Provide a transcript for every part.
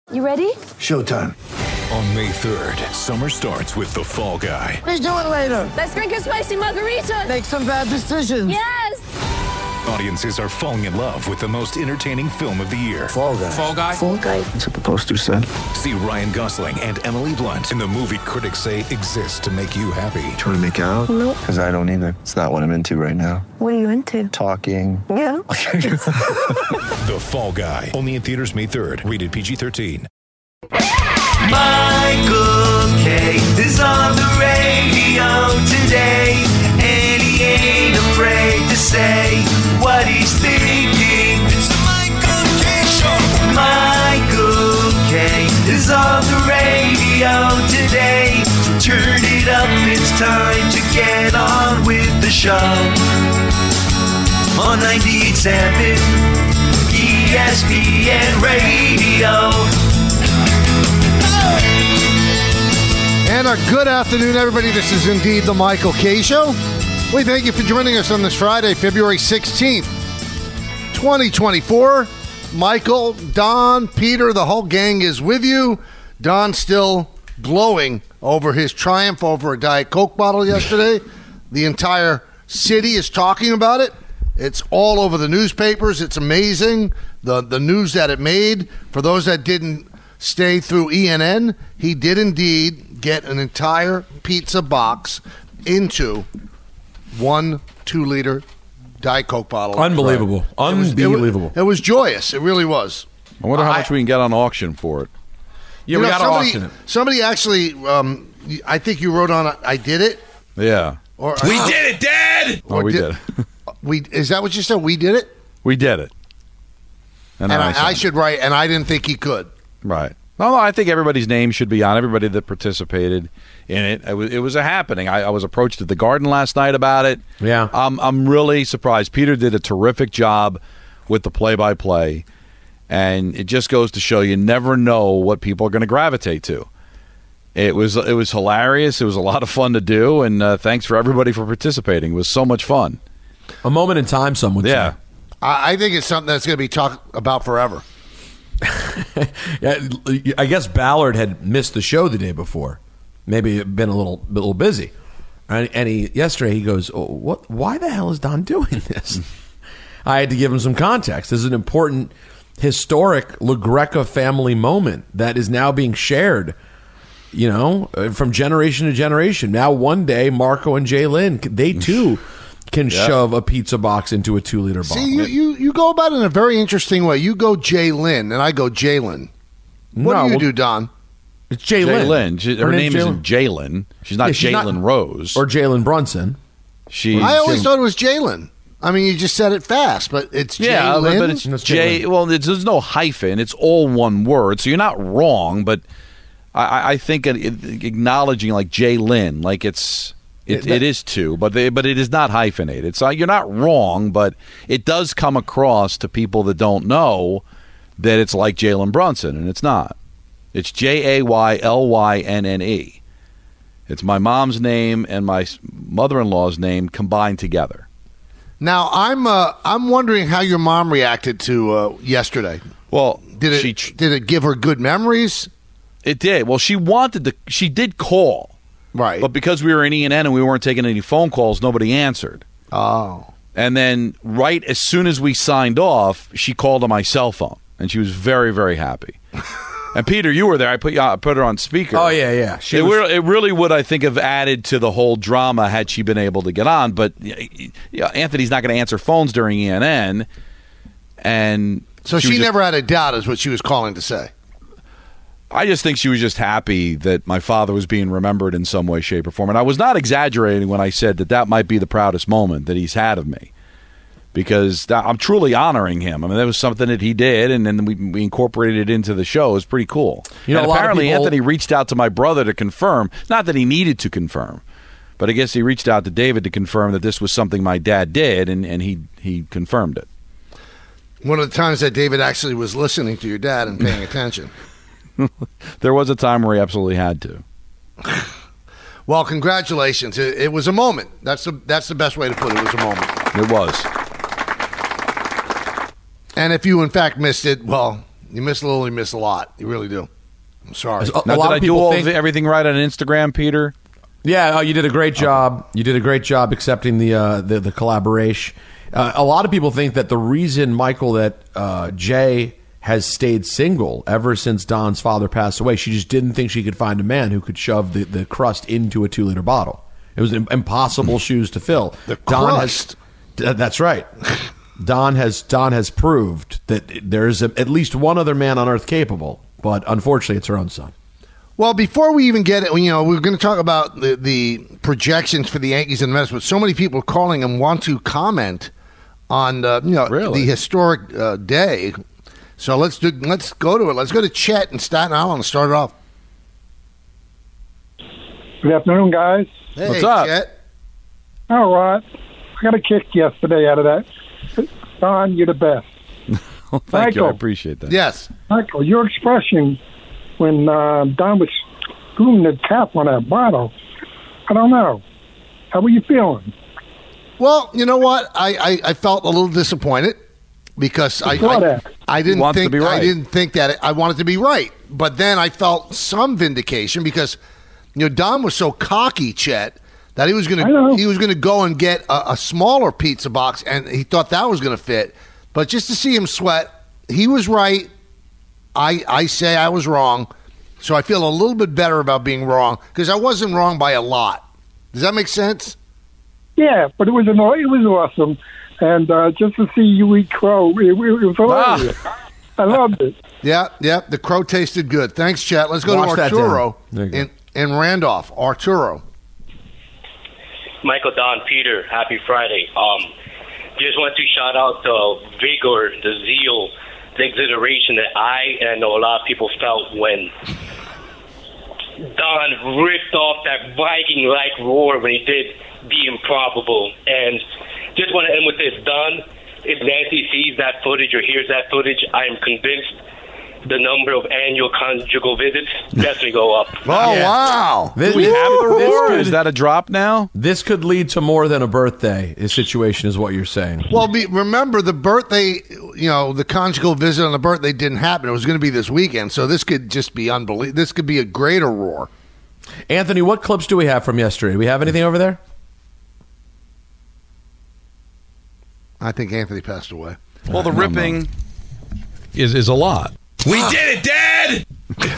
You ready? Showtime. On May 3rd, summer starts with The Fall Guy. Let's do it later. Let's drink a spicy margarita. Make some bad decisions. Yes! Audiences are falling in love with the most entertaining film of the year. Fall Guy. Fall Guy? Fall Guy. That's what the poster said. See Ryan Gosling and Emily Blunt in the movie critics say exists to make you happy. Trying to make it out? Nope. Because I don't either. It's not what I'm into right now. What are you into? Talking. Yeah. The Fall Guy. Only in theaters May 3rd. Rated PG-13. Michael K. is on the radio today, and he ain't afraid to say what he's thinking. It's the Michael K. Show. Michael K. is on the radio today, so turn it up, it's time to get on with the show. On 98.7 ESPN Radio. And a good afternoon, everybody. This is indeed the Michael K. Show. We thank you for joining us on this Friday, February 16th, 2024. Michael, Don, Peter, the whole gang is with you. Don still glowing over his triumph over a Diet Coke bottle yesterday. The entire city is talking about it. It's all over the newspapers. It's amazing, the news that it made. For those that didn't stay through ENN, he did indeed get an entire pizza box into 1 2-liter Diet Coke bottle. Unbelievable. Unbelievable. It was joyous. It really was. I wonder how much we can get on auction for it. Yeah, we got to auction it. Somebody actually, I think you wrote on I did it. Yeah. Or We did it, Dad! Oh, we did. Is that what you said? We did it? We did it. And I should write, and I didn't think he could. Right. No, I think everybody's name should be on, everybody that participated in it. It was a happening. I was approached at the Garden last night about it. Yeah. I'm really surprised. Peter did a terrific job with the play-by-play, and it just goes to show you never know what people are going to gravitate to. It was hilarious. It was a lot of fun to do, and thanks for everybody for participating. It was so much fun. A moment in time, some would say. I think it's something that's going to be talked about forever. Yeah, I guess Ballard had missed the show the day before. Maybe been a little busy. And yesterday he goes, "Oh, what? Why the hell is Don doing this?" I had to give him some context. This is an important, historic LaGreca family moment that is now being shared, from generation to generation. Now one day, Marco and Jay Lynn, they too can shove a pizza box into a 2-liter bottle. See, you go about it in a very interesting way. You go Jay Lynn, and I go Jalen. What do you do, Don? It's Jay Lynn. Her name isn't Jalen. She's not Jalen Rose. Or Jalen Brunson. I always thought it was Jalen. I mean, you just said it fast, but it's Jalen. But it's Jay. Well, there's no hyphen. It's all one word, so you're not wrong. But I think acknowledging like Jay Lynn, like it is too, but it is not hyphenated. It's you're not wrong, but it does come across to people that don't know that it's like Jalen Brunson, and it's not. It's Jaylynnne. It's my mom's name and my mother-in-law's name combined together. Now I'm wondering how your mom reacted to yesterday. Well, did it give her good memories? It did. Well, she did call. Right. But because we were in ENN and we weren't taking any phone calls, nobody answered. Oh. And then right as soon as we signed off, she called on my cell phone, and she was very, very happy. And Peter, you were there. I put her on speaker. Oh, yeah. It really would, I think, have added to the whole drama had she been able to get on. But Anthony's not going to answer phones during ENN. And so she never had a doubt is what she was calling to say. I just think she was just happy that my father was being remembered in some way, shape, or form. And I was not exaggerating when I said that might be the proudest moment that he's had of me, because I'm truly honoring him. I mean, that was something that he did, and then we incorporated it into the show. It was pretty cool. And apparently Anthony reached out to my brother to confirm, not that he needed to confirm, but I guess he reached out to David to confirm that this was something my dad did, and he confirmed it. One of the times that David actually was listening to your dad and paying attention. There was a time where he absolutely had to. Well, congratulations. It was a moment. That's the best way to put it. It was a moment. It was. And if you, in fact, missed it, well, You miss a little, you miss a lot. You really do. I'm sorry. A Now, lot did I of do people all think, everything right on Instagram, Peter? Yeah, you did a great job. You did a great job accepting the collaboration. A lot of people think that the reason, Michael, that Jay has stayed single ever since Don's father passed away, she just didn't think she could find a man who could shove the crust into a 2-liter bottle. It was impossible shoes to fill. The crust. That's right. Don has proved that there's at least one other man on earth capable, but unfortunately, it's her own son. Well, before we even get it, we're going to talk about the projections for the Yankees and the Mets, but so many people calling and want to comment on Really? the historic day. So let's go to it. Let's go to Chet in Staten Island and start it off. Good afternoon, guys. Hey, What's up? Chet. All right. I got a kick yesterday out of that. Don, you're the best. Well, thank you. I Michael. appreciate that. Yes. Michael, your expression when Don was screwing the cap on that bottle, I don't know. How were you feeling? Well, you know what? I felt a little disappointed because I didn't Wants to think be right. I didn't think that I wanted to be right. But then I felt some vindication because Don was so cocky, Chet, that he was going to go and get a smaller pizza box, and he thought that was going to fit. But just to see him sweat, he was right. I say I was wrong, so I feel a little bit better about being wrong because I wasn't wrong by a lot. Does that make sense? Yeah, but it was awesome. And just to see you eat crow, it was hilarious. I loved it. Yeah, the crow tasted good. Thanks, Chet. Let's go Wash to that Arturo down. There you in Randolph. Arturo. Michael, Don, Peter, happy Friday. Just want to shout out the vigor, the zeal, the exhilaration that I and a lot of people felt when Don ripped off that Viking-like roar when he did the improbable. And just want to end with this. Don, if Nancy sees that footage or hears that footage, I am convinced the number of annual conjugal visits definitely go up. Oh, wow. This, We have the this roar. could- Is that a drop now? This could lead to more than a birthday situation, is what you're saying. Well, remember the birthday, the conjugal visit on the birthday didn't happen. It was going to be this weekend, so this could just be unbelievable. This could be a greater roar. Anthony, what clips do we have from yesterday? Do we have anything over there? I think Anthony passed away. Well, the ripping is a lot. We did it, Dad!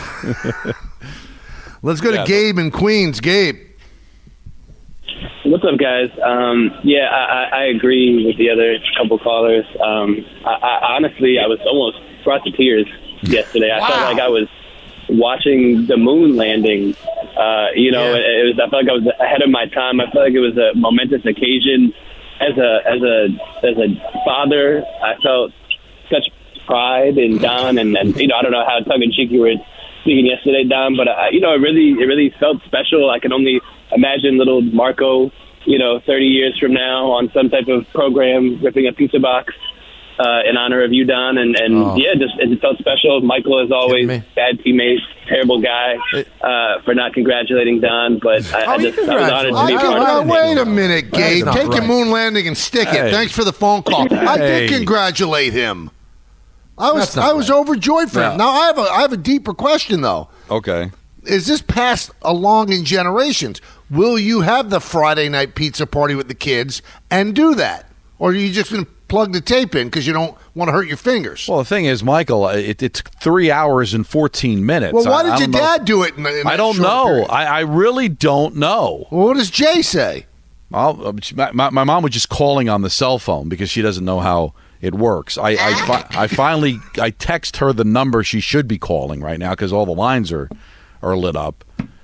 Let's go to Gabe in Queens. Gabe. What's up, guys? I agree with the other couple callers. I honestly, I was almost brought to tears yesterday. I felt like I was watching the moon landing. I felt like I was ahead of my time. I felt like it was a momentous occasion. As a father, I felt such pride in Don, and I don't know how tongue-in-cheek you were speaking yesterday, Don, but it really felt special. I can only imagine little Marco, 30 years from now on some type of program ripping a pizza box in honor of you, Don, it felt special. Michael, as always, bad teammate, terrible guy for not congratulating Don, but I was honored to be part of it. Wait a minute, Gabe. Take your moon landing and stick it. Thanks for the phone call. I did congratulate him. I was overjoyed for him. Now I have a deeper question though. Okay. Is this passed along in generations? Will you have the Friday night pizza party with the kids and do that, or are you just going to plug the tape in because you don't want to hurt your fingers? Well, the thing is, Michael, it's 3 hours and 14 minutes. Well, why did your dad do it? I don't know. I really don't know. Well, what does Jay say? My mom was just calling on the cell phone because she doesn't know how it works. I finally text her the number she should be calling right now because all the lines are lit up.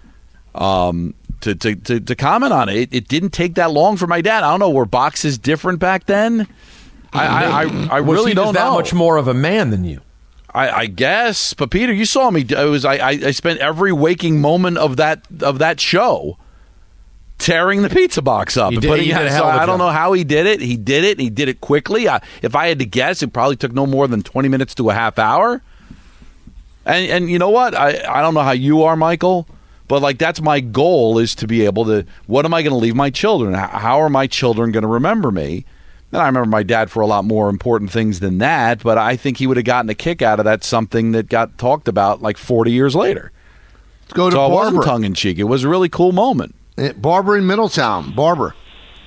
To comment on it. It didn't take that long for my dad. I don't know, were boxes different back then? I really don't know. That much more of a man than you. I guess, but Peter, you saw me. I spent every waking moment of that show tearing the pizza box up and putting it. So I don't know how he did it. He did it. He did it quickly. If I had to guess, it probably took no more than 20 minutes to a half hour. And you know what? I don't know how you are, Michael, but that's my goal is to be able to. What am I going to leave my children? How are my children going to remember me? And I remember my dad for a lot more important things than that, but I think he would have gotten a kick out of that, something that got talked about like 40 years later. Let's go to so Barbara. it wasn't tongue-in-cheek. It was a really cool moment. Barbara in Middletown. Barbara.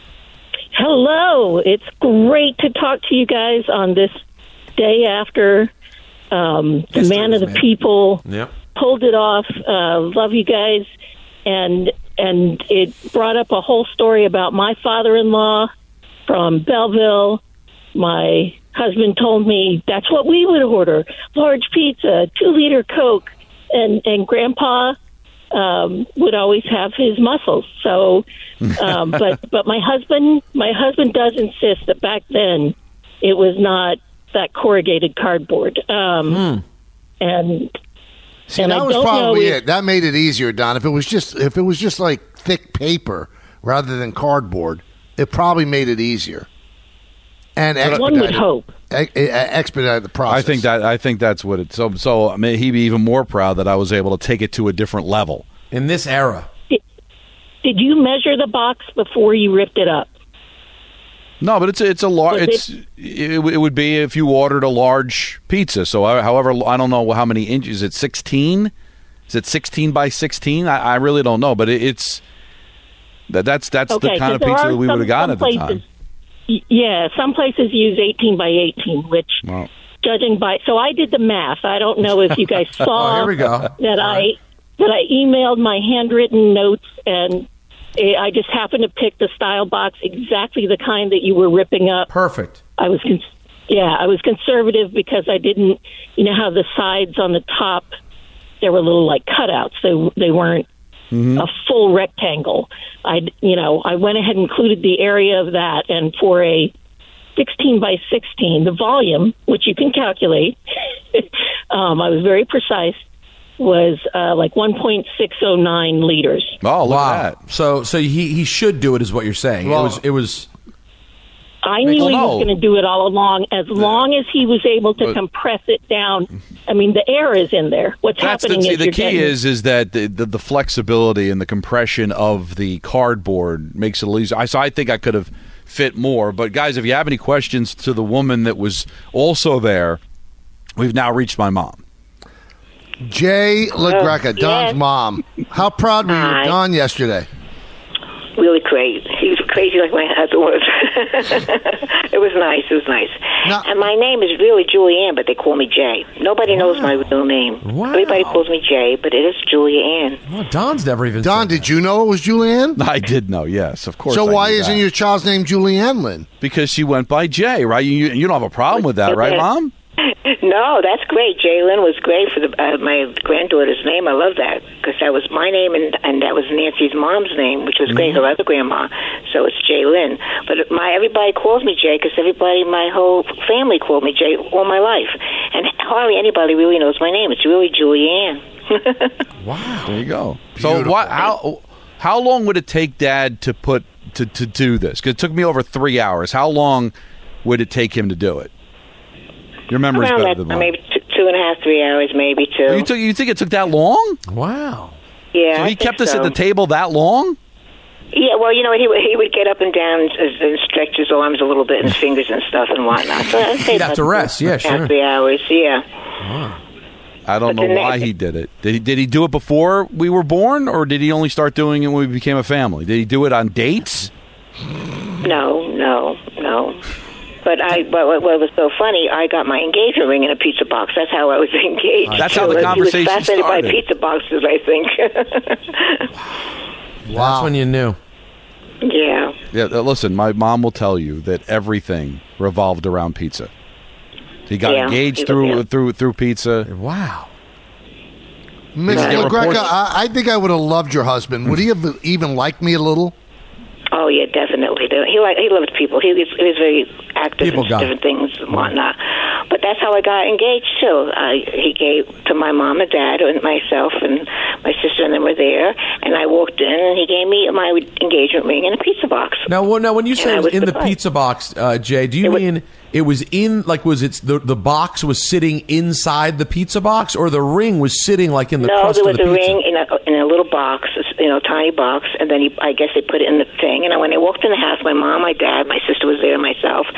Hello. It's great to talk to you guys on this day after the man of the people pulled it off. Love you guys. And it brought up a whole story about my father-in-law from Belleville. My husband told me that's what we would order: large pizza, 2-liter Coke, and Grandpa would always have his muscles. So, but my husband does insist that back then it was not that corrugated cardboard. And See, and that I was don't probably know it. That made it easier, Don. If it was just like thick paper rather than cardboard, it probably made it easier. And one would hope. Expedite the process. I think that's what it. So I mean, he'd be even more proud that I was able to take it to a different level in this era. Did you measure the box before you ripped it up? No, but it's a large. It would be if you ordered a large pizza. So, however, I don't know how many inches. Is it 16? Is it 16 by 16? I really don't know, but that's okay, the kind of pizza that we would have gotten at the time. Yeah, some places use 18 by 18, which, judging by, so I did the math. I don't know if you guys saw here we go. that I emailed my handwritten notes, and I just happened to pick the style box, exactly the kind that you were ripping up. Perfect. I was conservative because I didn't, how the sides on the top, there were little like cutouts. They weren't a full rectangle. I went ahead and included the area of that, and for a 16 by 16, the volume, which you can calculate, I was very precise, was like 1.609 liters. Oh, look at that. So he should do it, is what you're saying. Well, it was. I knew he was going to do it all along, as long as he was able to compress it down. I mean, the air is in there. What's happening is the key is that the flexibility and the compression of the cardboard makes it easier. So I think I could have fit more. But guys, if you have any questions to the woman that was also there, we've now reached my mom. Jay LaGreca, Don's mom. How proud were you of Don yesterday? Really great. He was crazy like my husband was. It was nice. And my name is really Julianne, but they call me Jay. Nobody knows my real name. Wow. Everybody calls me Jay, but it is Julianne. Well, Don's never even. Don, did you know it was Julianne? I did know, yes, of course. So I why knew isn't that. your child's name Julianne Lynn? Because she went by Jay, right? You don't have a problem with that, right, Mom? No, that's great. Jaylyn was great for my granddaughter's name. I love that because that was my name and that was Nancy's mom's name, which was great. Her other grandma, so it's Jaylyn. But everybody calls me Jay because my whole family called me Jay all my life, and hardly anybody really knows my name. It's really Julianne. Wow, there you go. So how long would it take Dad to do this? Because it took me over 3 hours. How long would it take him to do it? Your memory's better than mine. Maybe 2.5, 3 hours, maybe 2. Oh, you think it took that long? Wow. Yeah. So I he kept us so. at the table that long? Yeah, well, he would get up and down and stretch his arms a little bit and his fingers and stuff and whatnot. So I'd say he'd have to rest. Yeah, sure. 3 hours. Yeah. Wow. I don't know why he did it. Did he do it before we were born, or did he only start doing it when we became a family? Did he do it on dates? No. But what was so funny, I got my engagement ring in a pizza box. That's how I was engaged. That's how the conversation He was fascinated started. by pizza boxes, I think. Wow. That's when you knew. Yeah. Yeah. Listen, my mom will tell you that everything revolved around pizza. He got engaged through pizza. Wow. Miss LaGreca, I think I would have loved your husband. Would he have even liked me a little? Oh yeah, definitely. He loved people. He was very active in different things and whatnot. But that's how I got engaged too. He gave to my mom and dad and myself and my sister, and them were there. And I walked in, and he gave me my engagement ring in a pizza box. Now, when you say it was in the pizza box, Jay, do you mean it was in the box was sitting inside the pizza box, or the ring was sitting like in the crust of the pizza? No, there was a ring in a little box, tiny box, and then I guess they put it in the thing. And when I walked in the house. My mom, my dad, my sister was there, and myself,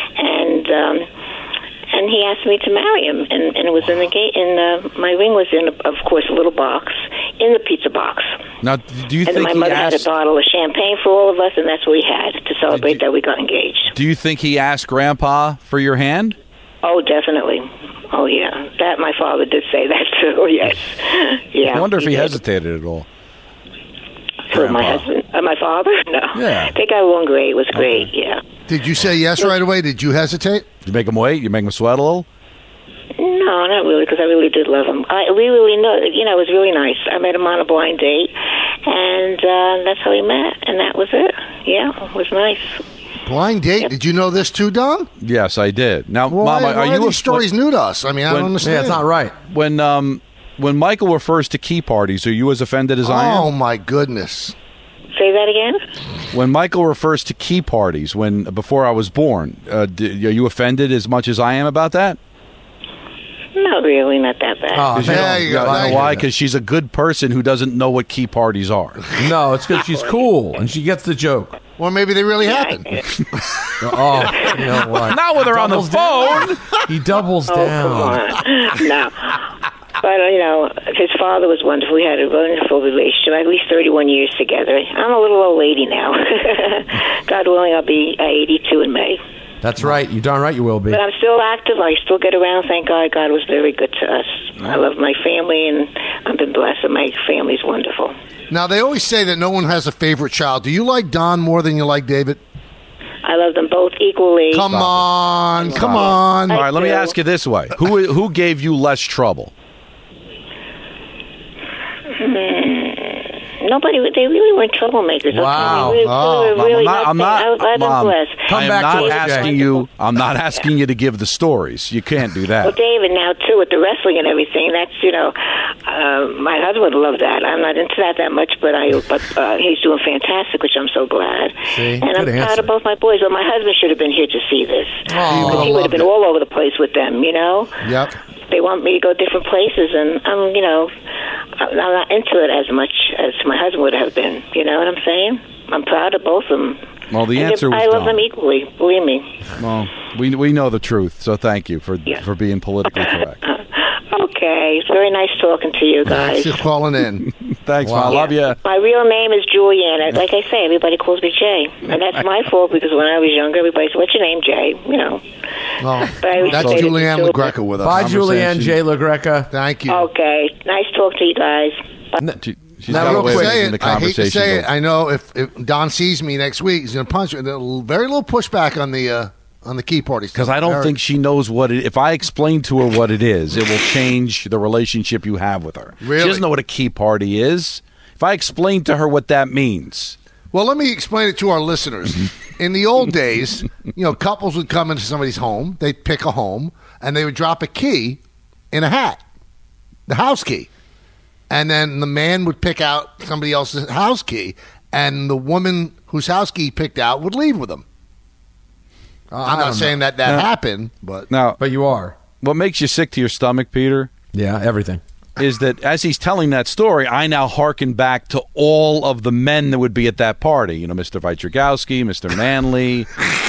and he asked me to marry him, and it was in the gate. And my ring was in, of course, a little box in the pizza box. Now, do you And think my he mother had a asked? bottle of champagne for all of us, and that's what we had to celebrate that we got engaged. Do you think he asked Grandpa for your hand? Oh, definitely. Oh, yeah. That my father did say that too. Yes. Yeah. I wonder if he did. hesitated at all. Who, my husband, my father? No. Yeah. They got along great. It was great. Yeah. Did you say yes right away? Did you hesitate? You make him wait? You make him sweat a little? No, not really, because I really did love him. We really know, it was really nice. I met him on a blind date, and that's how we met, and that was it. Yeah, it was nice. Blind date? Did you know this too, Don? Yes, I did. Now, Why, Mama, why are you these stories new to us? I mean, I don't understand. Yeah, it's not right. When Michael refers to key parties, are you as offended as I am? Oh, my goodness. Say that again? When Michael refers to key parties, before I was born, are you offended as much as I am about that? Not really, not that bad. Oh, there you go. Know why? Because she's a good person who doesn't know what key parties are. No, it's because she's cool and she gets the joke. Or maybe they really happen. Oh, you know what? Not when they're on the phone. He doubles Oh, down. come on. No. But, his father was wonderful. We had a wonderful relationship, at least 31 years together. I'm a little old lady now. God willing, I'll be 82 in May. That's right. You're darn right you will be. But I'm still active. I still get around. Thank God. God was very good to us. I love my family, and I've been blessed, and my family's wonderful. Now, they always say that no one has a favorite child. Do you like Don more than you like David? I love them both equally. Come on. Come on. All right, let me ask you this way. Who gave you less trouble? Nobody. They really weren't troublemakers. Wow. Okay? They really I'm I've been Mom, blessed. I'm not asking you to give the stories. You can't do that. Well, David, now too with the wrestling and everything. That's my husband would love that. I'm not into that much, but he's doing fantastic, which I'm so glad. See? And I'm Good proud answer. of both my boys. But my husband should have been here to see this. Oh, Because he would have been all over the place with them. Yep. They want me to go different places, and I'm not into it as much as my husband would have been. You know what I'm saying? I'm proud of both of them. Well, the And answer was I love Don. them equally. Believe me. Well, we know the truth, so thank you for being politically correct. Okay, it's very nice talking to you guys. Thanks for calling in. Thanks, Mom. I love you. My real name is Julianne. Like I say, everybody calls me Jay, and that's my fault because when I was younger, everybody said, "What's your name, Jay?" Oh, But I that's respected Julianne the LaGreca with us. Bye, Julianne J. LaGreca. Thank you. Okay, nice talking to you guys. She's Now, got real a way quick, of making the I hate to conversation say it. go. I know if Don sees me next week, he's going to punch me. Very little pushback on the key parties. Because I don't think she knows what it. If I explain to her what it is, it will change the relationship you have with her. Really? She doesn't know what a key party is. If I explain to her what that means, Well, let me explain it to our listeners. In the old days, couples would come into somebody's home, they'd pick a home, and they would drop a key in a hat, the house key. And then the man would pick out somebody else's house key, and the woman whose house key he picked out would leave with him. I'm not saying that happened, but you are. What makes you sick to your stomach, Peter? Yeah, everything. Is that as he's telling that story, I now hearken back to all of the men that would be at that party. Mr. Wojciechowski, Mr. Manley.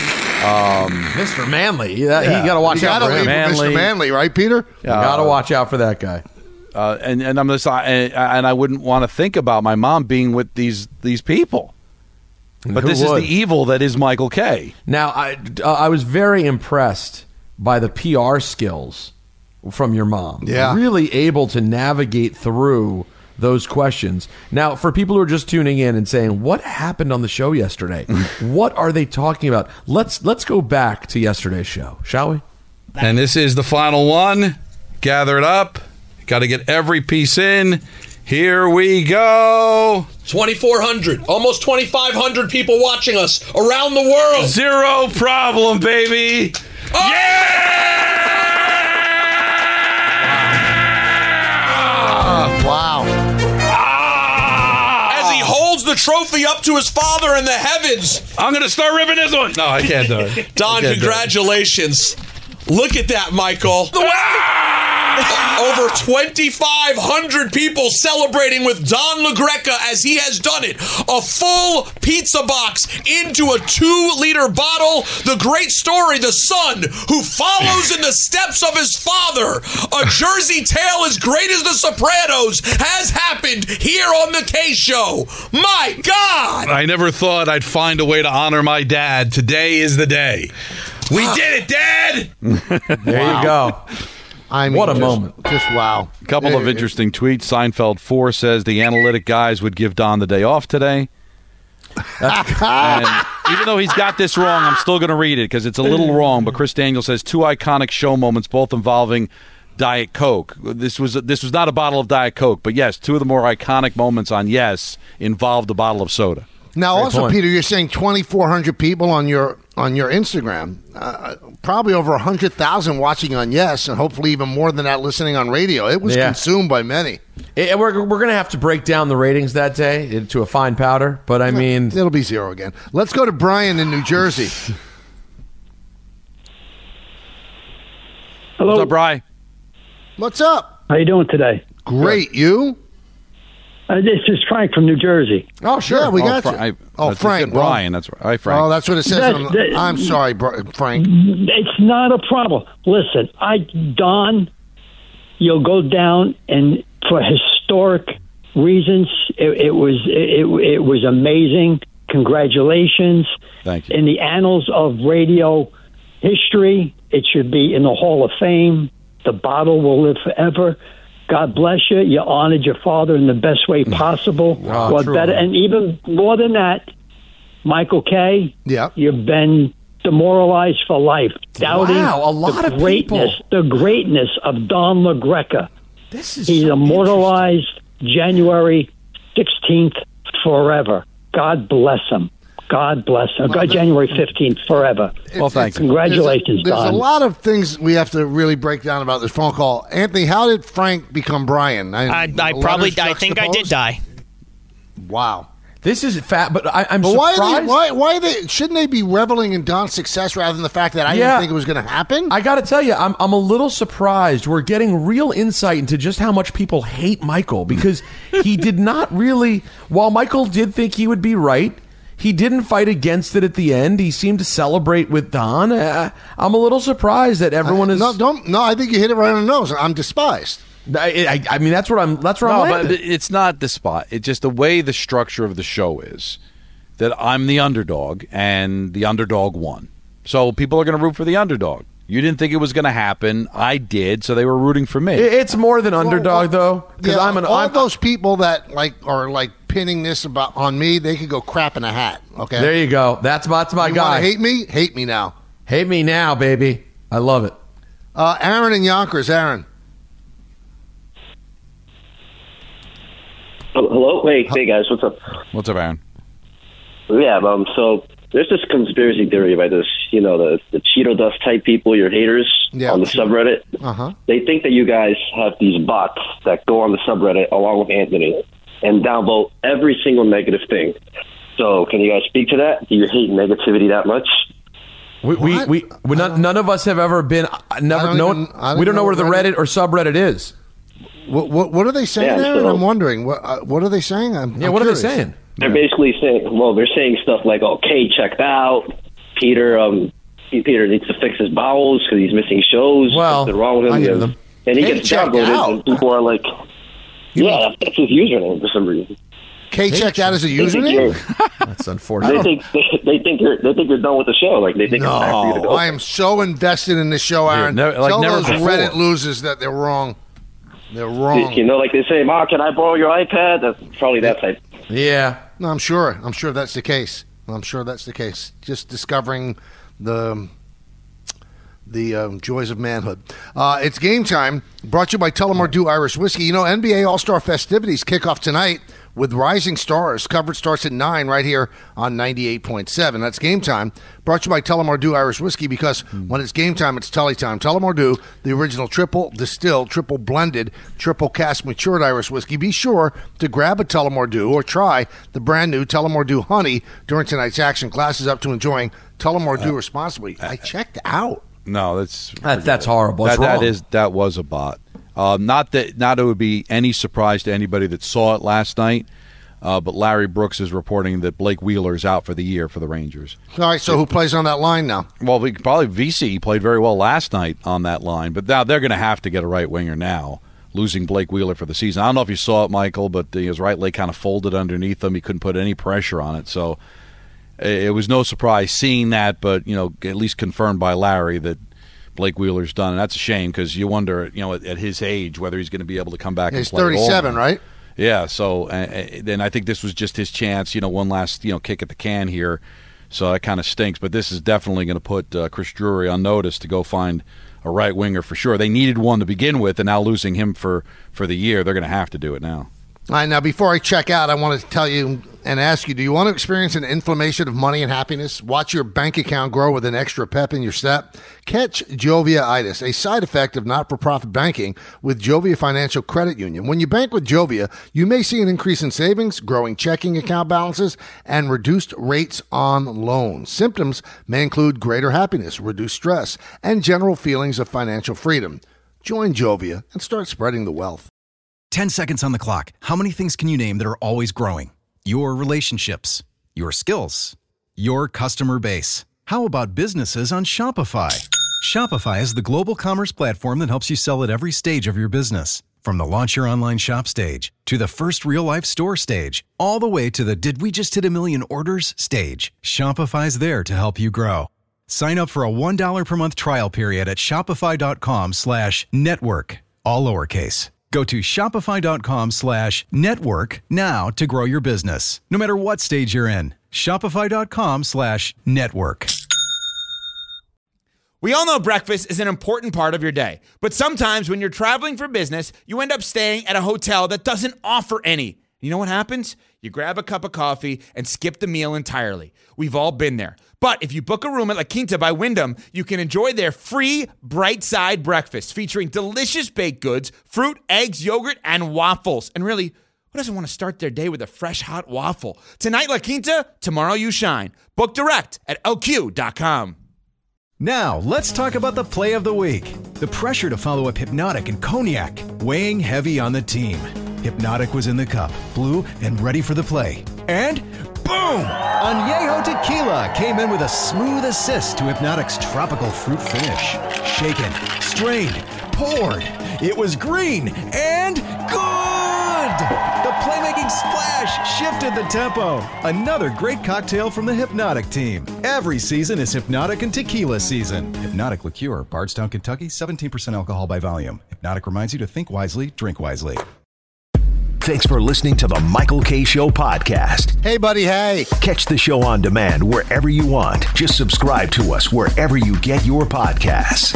Mr. Manley. He got to watch out for him. Mr. Manley, right, Peter? You got to watch out for that guy. And I'm just, and I wouldn't want to think about my mom being with these people. But Who this would? is the evil that is Michael Kay. Now, I was very impressed by the PR skills from your mom. Yeah. Really able to navigate through those questions. Now, for people who are just tuning in and saying, what happened on the show yesterday? What are they talking about? Let's go back to yesterday's show, shall we? And this is the final one. Gather it up. Got to get every piece in. Here we go. 2,400, almost 2,500 people watching us around the world. Zero problem, baby. Wow. As he holds the trophy up to his father in the heavens. I'm going to start ripping this one. No, I can't do it. Don, congratulations. Look at that, Michael. Over 2,500 people celebrating with Don LaGreca as he has done it. A full pizza box into a 2-liter bottle. The great story, the son who follows in the steps of his father. A Jersey tale as great as The Sopranos has happened here on the K Show. My God! I never thought I'd find a way to honor my dad. Today is the day. We did it, Dad! There you go. I mean, what a moment. Just wow. A couple of interesting tweets. Seinfeld 4 says the analytic guys would give Don the day off today. And even though he's got this wrong, I'm still going to read it because it's a little wrong. But Chris Daniel says 2 iconic show moments, both involving Diet Coke. This was not a bottle of Diet Coke, but yes, 2 of the more iconic moments on Yes involved a bottle of soda. Now, Great also, point. Peter, you're saying 2,400 people on your Instagram. Probably over 100,000 watching on Yes, and hopefully even more than that listening on radio. It was consumed by many. We're going to have to break down the ratings that day to a fine powder, but I mean... It'll be 0 again. Let's go to Brian in New Jersey. Hello. What's up, Brian? What's up? How you doing today? Great. You? This is Frank from New Jersey. Oh, sure. Yeah, we got you. Frank. Brian. That's right. Hi, Frank. Oh, that's what it says. I'm sorry, Frank. It's not a problem. Listen, Don, you'll go down, and for historic reasons, it was amazing. Congratulations. Thank you. In the annals of radio history, it should be in the Hall of Fame. The bottle will live forever. God bless you. You honored your father in the best way possible. Wow, What true. better? And even more than that, Michael Kay, you've been demoralized for life, doubting Wow, a lot the of greatness, people. the greatness of Don LaGreca. This is He's so immortalized January 16th forever. God bless him. God bless him. January 15th forever. Well, thank you. Congratulations, There's Don. a lot of things we have to really break down about this phone call. Anthony, how did Frank become Brian? I think I did die. Wow. This is fat, but I'm But surprised. why are they? Shouldn't they be reveling in Don's success rather than the fact that I didn't think it was going to happen? I got to tell you, I'm a little surprised. We're getting real insight into just how much people hate Michael because he did not really. While Michael did think he would be right, he didn't fight against it at the end. He seemed to celebrate with Don. I'm a little surprised that everyone is. No, I think you hit it right on the nose. I'm despised. I mean, that's where I'm. That's where I'm. No, landed. but it's not the spot. It's just the way the structure of the show is that I'm the underdog and the underdog won. So people are going to root for the underdog. You didn't think it was going to happen. I did, so they were rooting for me. It's more than underdog, though. Because all those people that are pinning this on me, they could go crap in a hat. Okay, there you go. That's my you guy. Want to hate me? Hate me now. Hate me now, baby. I love it. Aaron in Yonkers. Aaron. Hello? Hey guys, what's up? What's up, Aaron? Yeah, so there's this conspiracy theory by this, the Cheeto dust type people, your haters on the subreddit. Uh-huh. They think that you guys have these bots that go on the subreddit along with Anthony and downvote every single negative thing. So can you guys speak to that? Do you hate negativity that much? None of us have ever been. We don't know where the Reddit or subreddit is. What are they saying there? I'm wondering. What are they saying? What are they saying? They're basically saying, they're saying stuff like, "Okay, checked out. Peter needs to fix his bowels because he's missing shows. Well, something wrong with him." I hear them. And he gets downvoted, and people are like, "Yeah, that's his username for some reason." K checked out as a username. That's unfortunate. They think you're done with the show. Like they think it's time for you to go. I am so invested in this show, Aaron. Tell those Reddit losers that they're wrong. They're wrong. Like they say, "Ma, can I borrow your iPad?" That's probably that type. Yeah. No, I'm sure that's the case. Just discovering the joys of manhood. It's game time. Brought to you by Tullamore Dew Irish Whiskey. NBA All-Star festivities kick off tonight with Rising Stars. Coverage starts at 9 right here on 98.7. That's game time. Brought to you by Tullamore Dew Irish Whiskey because when it's game time, it's Tully time. Tullamore Dew, the original triple distilled, triple blended, triple cask matured Irish whiskey. Be sure to grab a Tullamore Dew or try the brand new Tullamore Dew Honey during tonight's action. Classes up to enjoying Tullamore Dew responsibly. I checked out. No, that's horrible. It's wrong. That was a bot. Not that it would be any surprise to anybody that saw it last night, but Larry Brooks is reporting that Blake Wheeler is out for the year for the Rangers. All right, so who plays on that line now? Well, probably VC played very well last night on that line, but now they're going to have to get a right winger now, losing Blake Wheeler for the season. I don't know if you saw it, Michael, but his right leg kind of folded underneath him. He couldn't put any pressure on it, so it was no surprise seeing that, but at least confirmed by Larry that Blake Wheeler's done, and that's a shame because you wonder, at his age, whether he's going to be able to come back. He's and play 37, right? Yeah. So then I think this was just his chance, one last kick at the can here. So that kind of stinks. But this is definitely going to put Chris Drury on notice to go find a right winger for sure. They needed one to begin with, and now losing him for the year, they're going to have to do it now. All right, now before I check out, I want to tell you and ask you, do you want to experience an inflammation of money and happiness? Watch your bank account grow with an extra pep in your step? Catch Jovia-itis, a side effect of not-for-profit banking with Jovia Financial Credit Union. When you bank with Jovia, you may see an increase in savings, growing checking account balances, and reduced rates on loans. Symptoms may include greater happiness, reduced stress, and general feelings of financial freedom. Join Jovia and start spreading the wealth. 10 seconds on the clock. How many things can you name that are always growing? Your relationships, your skills, your customer base. How about businesses on Shopify? Shopify is the global commerce platform that helps you sell at every stage of your business. From the launch your online shop stage, to the first real-life store stage, all the way to the did we just hit a million orders stage. Shopify's there to help you grow. Sign up for a $1 per month trial period at shopify.com/network, all lowercase. Go to shopify.com/network now to grow your business, no matter what stage you're in. Shopify.com/network. We all know breakfast is an important part of your day, but sometimes when you're traveling for business, you end up staying at a hotel that doesn't offer any. You know what happens? You grab a cup of coffee and skip the meal entirely. We've all been there. But if you book a room at La Quinta by Wyndham, you can enjoy their free Bright Side breakfast featuring delicious baked goods, fruit, eggs, yogurt, and waffles. And really, who doesn't want to start their day with a fresh, hot waffle? Tonight, La Quinta, tomorrow you shine. Book direct at lq.com. Now, let's talk about the play of the week. The pressure to follow up Hypnotic and Cognac, weighing heavy on the team. Hypnotic was in the cup, blue, and ready for the play. And boom! Añejo Tequila came in with a smooth assist to Hypnotic's tropical fruit finish. Shaken, strained, poured. It was green and good! The playmaking splash shifted the tempo. Another great cocktail from the Hypnotic team. Every season is Hypnotic and Tequila season. Hypnotic Liqueur, Bardstown, Kentucky, 17% alcohol by volume. Hypnotic reminds you to think wisely, drink wisely. Thanks for listening to the Michael Kay Show podcast. Hey, buddy, hey. Catch the show on demand wherever you want. Just subscribe to us wherever you get your podcasts.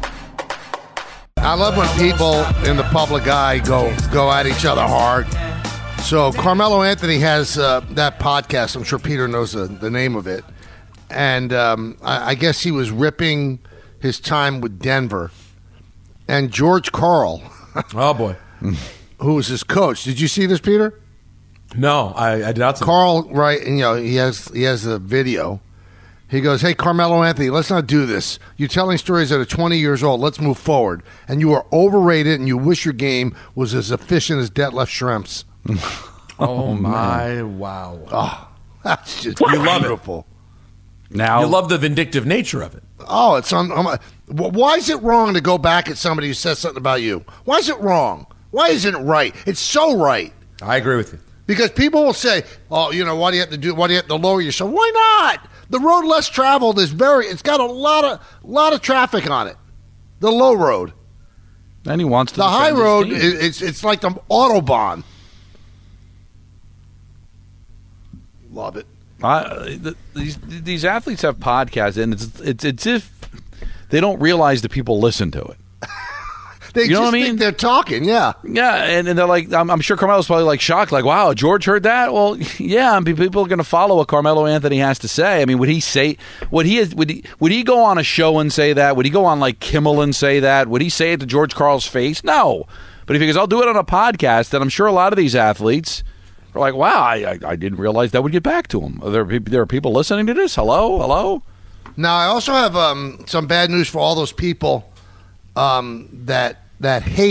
I love when people in the public eye go at each other hard. So Carmelo Anthony has that podcast. I'm sure Peter knows the name of it. And I guess he was ripping his time with Denver. And George Karl. Oh, boy. Who was his coach. Did you see this, Peter? No, I did not see Karl, right, and, he has a video. He goes, hey, Carmelo Anthony, let's not do this. You're telling stories that are 20 years old. Let's move forward. And you are overrated, and you wish your game was as efficient as Detlef Schrempf's. Oh, my, wow. Oh, that's just you love beautiful. Now you love the vindictive nature of it. Oh, it's on. Why is it wrong to go back at somebody who says something about you? Why is it wrong? Why isn't it right? It's so right. I agree with you. Because people will say, oh, why do you have to do? Why do you have to lower yourself? Why not? The road less traveled is it's got a lot of traffic on it. The low road. And he wants to. The high road, it's like the Autobahn. Love it. These athletes have podcasts, and it's if they don't realize that people listen to it. They just think they're talking, yeah. Yeah, and they're like, I'm sure Carmelo's probably like shocked, like, wow, George heard that? Well, yeah, people are going to follow what Carmelo Anthony has to say. I mean, would he go on a show and say that? Would he go on like Kimmel and say that? Would he say it to George Karl's face? No. But if he goes, I'll do it on a podcast, then I'm sure a lot of these athletes are like, wow, I didn't realize that would get back to him. There are people listening to this? Hello? Now, I also have some bad news for all those people that hate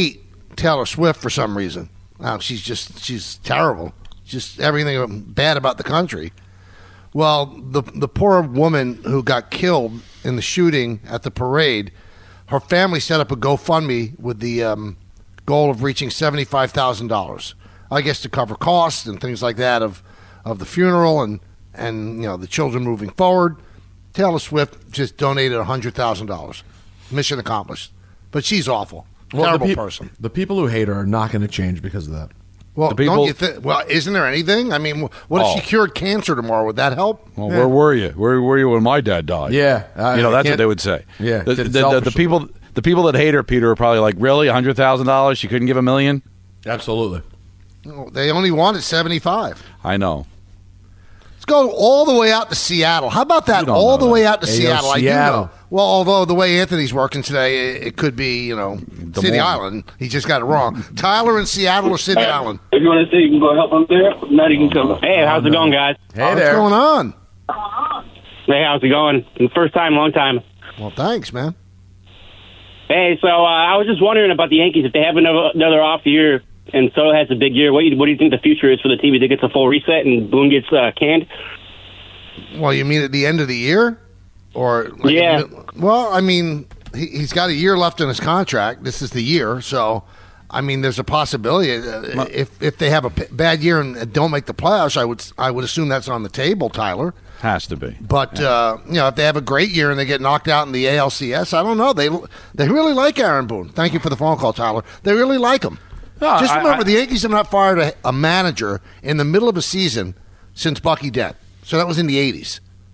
Taylor Swift for some reason. She's terrible. Just everything bad about the country. Well, the poor woman who got killed in the shooting at the parade, her family set up a GoFundMe with the goal of reaching $75,000. I guess to cover costs and things like that of the funeral and the children moving forward. Taylor Swift just donated $100,000. Mission accomplished. But she's awful. Terrible person. The people who hate her are not going to change because of that. Well, don't you think? Well, isn't there anything? I mean, what if she cured cancer tomorrow? Would that help? Well, where were you? Where were you when my dad died? Yeah, that's what they would say. Yeah, the people that hate her, Peter, are probably like, really, $100,000? She couldn't give $1 million? Absolutely. They only wanted 75. I know. Let's go all the way out to Seattle. How about that? All the way out to Seattle. I do know. Well, although the way Anthony's working today, it could be, City Island. He just got it wrong. Tyler in Seattle or City Island? If you want to see, you can go help him there. Not you can come. Hey, how's it going, guys? Hey there. What's going on? Hey, how's it going? First time, long time. Well, thanks, man. Hey, so I was just wondering about the Yankees. If they have another off year and Soto has a big year, what do you think the future is for the team? Do you think it's a full reset and Boone gets canned? Well, you mean at the end of the year? Or yeah. Well, I mean, he's got a year left in his contract. This is the year, so I mean, there's a possibility if they have a bad year and don't make the playoffs, I would assume that's on the table. Tyler has to be, but if they have a great year and they get knocked out in the ALCS, I don't know. They really like Aaron Boone. Thank you for the phone call, Tyler. They really like him. No, just remember, the Yankees have not fired a manager in the middle of a season since Bucky Dent. So that was in the 80s.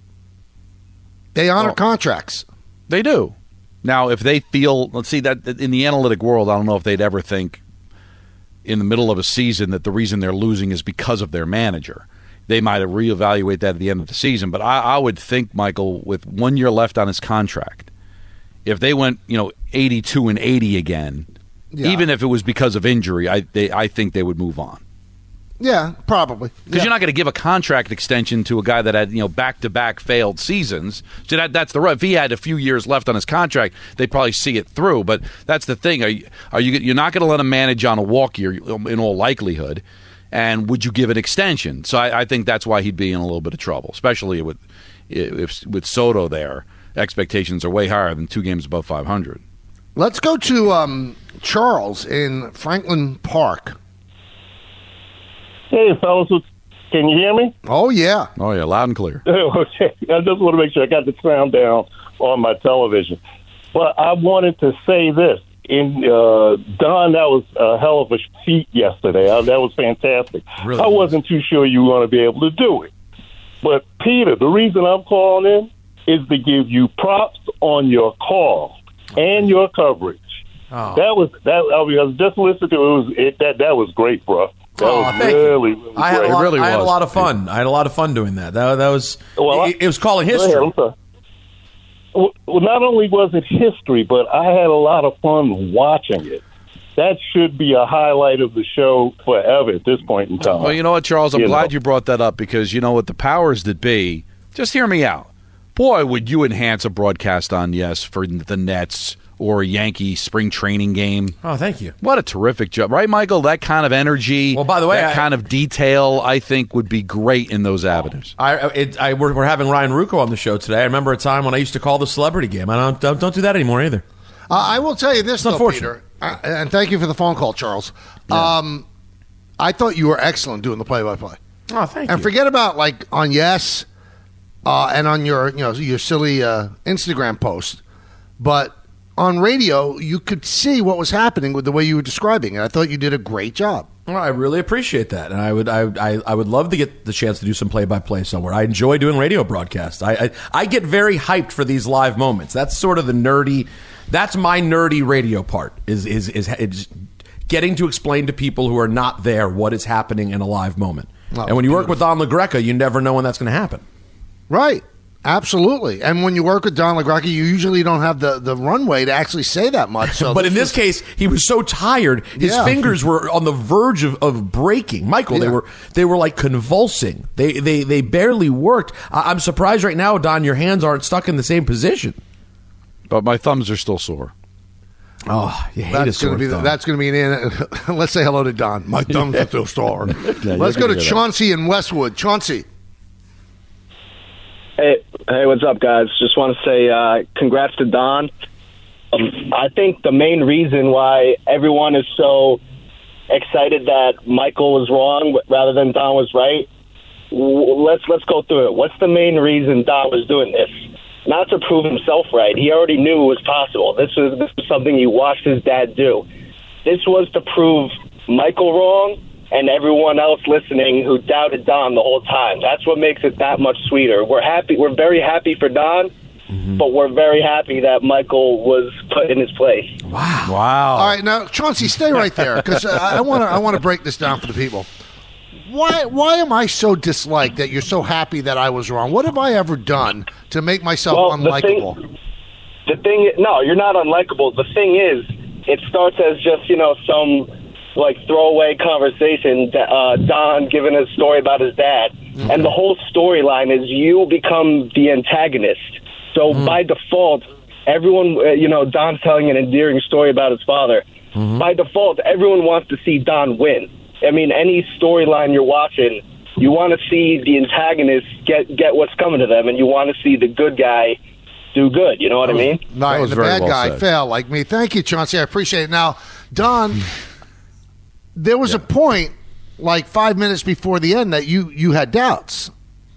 They honor contracts. They do. Now, if they feel, let's see, that in the analytic world, I don't know if they'd ever think in the middle of a season that the reason they're losing is because of their manager. They might reevaluate that at the end of the season. But I would think, Michael, with 1 year left on his contract, if they went 82 and 80 again, even if it was because of injury, I think they would move on. Yeah, probably. Because you're not going to give a contract extension to a guy that had back-to-back failed seasons. So that's the if he had a few years left on his contract, they'd probably see it through. But that's the thing: you're not going to let him manage on a walk year in all likelihood. And would you give an extension? So I think that's why he'd be in a little bit of trouble, especially with Soto there. Expectations are way higher than 2 games above 500. Let's go to Charles in Franklin Park. Hey, fellas, can you hear me? Oh, yeah. Oh, yeah, loud and clear. Okay, I just want to make sure I got the sound down on my television. But I wanted to say this. Don, that was a hell of a feat yesterday. That was fantastic. Really I wasn't too sure you were going to be able to do it. But, Peter, the reason I'm calling in is to give you props on your call and your coverage. Oh. That was just listening to it. That was great, bro. That was really great. I had a lot of fun. I had a lot of fun doing that. That was it was calling history. Well, not only was it history, but I had a lot of fun watching it. That should be a highlight of the show forever at this point in time. Well, you know what, Charles? I'm glad you brought that up because you know what the powers that be. Just hear me out. Boy, would you enhance a broadcast on Yes for the Nets or a Yankee spring training game. Oh, thank you. What a terrific job. Right, Michael? That kind of energy, well, by the way, that kind of detail, I think, would be great in those avenues. We're having Ryan Rucco on the show today. I remember a time when I used to call the celebrity game. I don't do that anymore either. I will tell you this, though, Peter, and thank you for the phone call, Charles. Yeah. I thought you were excellent doing the play-by-play. Oh, thank you. And forget about, on Yes and on your silly Instagram post, but on radio, you could see what was happening with the way you were describing it. I thought you did a great job. Well, I really appreciate that, and I would love to get the chance to do some play-by-play somewhere. I enjoy doing radio broadcasts. I get very hyped for these live moments. That's sort of the nerdy. That's my nerdy radio part. Is getting to explain to people who are not there what is happening in a live moment. Oh, and when you work with Don LaGreca, you never know when that's going to happen. Right. Absolutely. And when you work with Don LaGreca, you usually don't have the runway to actually say that much. So but in this case, he was so tired, his fingers were on the verge of breaking. Michael, they were like convulsing. They barely worked. I'm surprised right now, Don, your hands aren't stuck in the same position. But my thumbs are still sore. Oh, you hate that's going to be that's going to be an. Let's say hello to Don. My thumb's a still star. Let's go to Chauncey in Westwood. Chauncey. Hey, what's up, guys? Just want to say congrats to Don. I think the main reason why everyone is so excited that Michael was wrong rather than Don was right. Let's go through it. What's the main reason Don was doing this? Not to prove himself right. He already knew it was possible. This was something he watched his dad do. This was to prove Michael wrong and everyone else listening who doubted Don the whole time. That's what makes it that much sweeter. We're happy. We're very happy for Don, but we're very happy that Michael was put in his place. Wow. All right, now Chauncey, stay right there because I want to break this down for the people. Why am I so disliked that you're so happy that I was wrong? What have I ever done to make myself unlikable? The thing, no, you're not unlikable. The thing is, it starts as just, some like throwaway conversation, Don giving a story about his dad. Mm-hmm. And the whole storyline is you become the antagonist. So by default, everyone, Don's telling an endearing story about his father. Mm-hmm. By default, everyone wants to see Don win. I mean, any storyline you're watching, you want to see the antagonist get what's coming to them, and you want to see the good guy do good. You know what I mean? Right, and the bad guy fail like me. Thank you, Chauncey. I appreciate it. Now, Don, there was a point like 5 minutes before the end that you had doubts.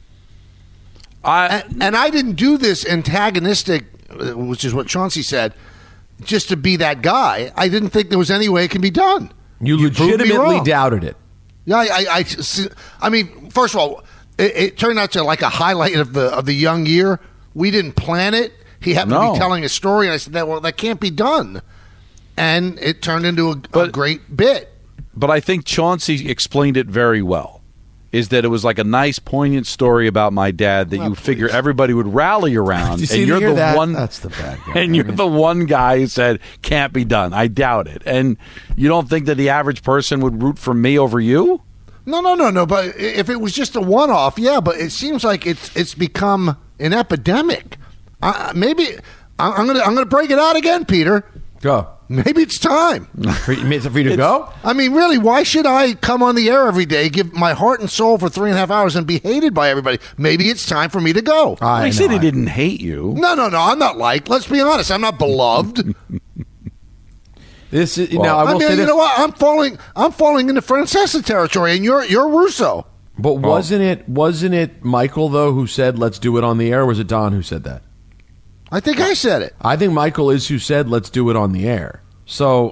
And I didn't do this antagonistic, which is what Chauncey said, just to be that guy. I didn't think there was any way it can be done. You legitimately doubted it. Yeah, I mean, first of all, it turned out to like a highlight of the young year. We didn't plan it. He happened to be telling a story, and I said, that can't be done. And it turned into a great bit. But I think Chauncey explained it very well. Is that it was like a nice, poignant story about my dad that you figure everybody would rally around, and you're the one. That's the bad guy. And you're the one guy who said can't be done. I doubt it. And you don't think that the average person would root for me over you? No. But if it was just a one-off, yeah. But it seems like it's become an epidemic. Maybe I'm gonna break it out again, Peter. Go. Maybe it's time for you to go. I mean, really, why should I come on the air every day, give my heart and soul for 3.5 hours, and be hated by everybody? Maybe it's time for me to go. I said he didn't hate you. No. I'm not liked. Let's be honest. I'm not beloved. This is you know what? I'm falling into Francesa territory, and you're Russo. But wasn't it Michael though who said let's do it on the air? Or was it Don who said that? I think I said it. I think Michael is who said let's do it on the air. So,